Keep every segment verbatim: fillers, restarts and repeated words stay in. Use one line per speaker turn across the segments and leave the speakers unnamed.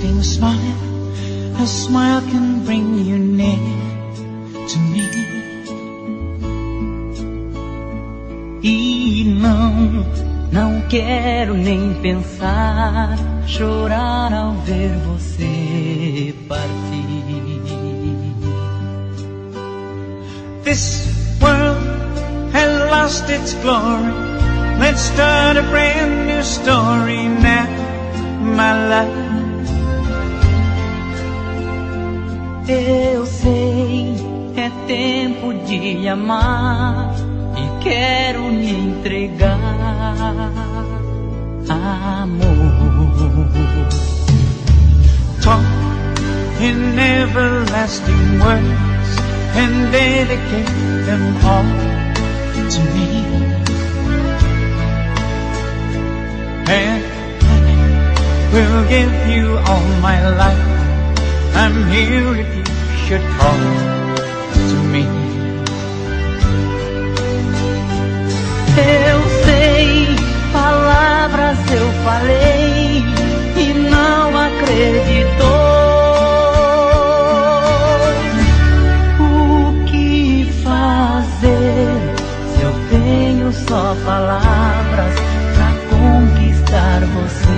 everlasting smile. A smile can bring you near to me.
E não, não quero nem pensar, chorar ao ver você partir.
This world has lost its glory. Let's start a brand new story now, my love.
Eu sei, é tempo de amar e quero me entregar, amor.
Talk in everlasting words and dedicate them all to me. And I will give you all my life. I'm here if you should call to me.
Eu sei, palavras eu falei e não acreditou. O que fazer se eu tenho só palavras pra conquistar você?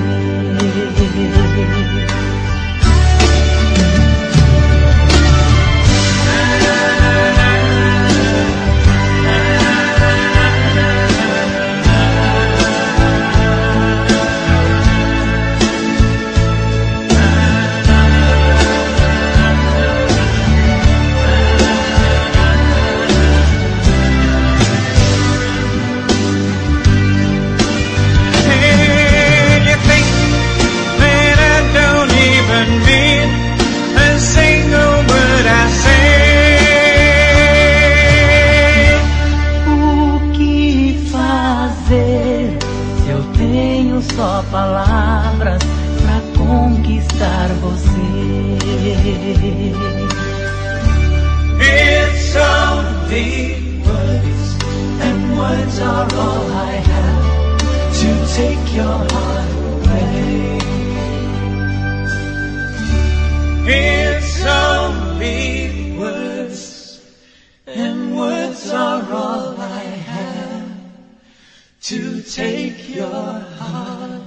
Só palavras pra conquistar você.
It's only words, and words are all I have to take your heart away. It's only words, and words are all I have to take your heart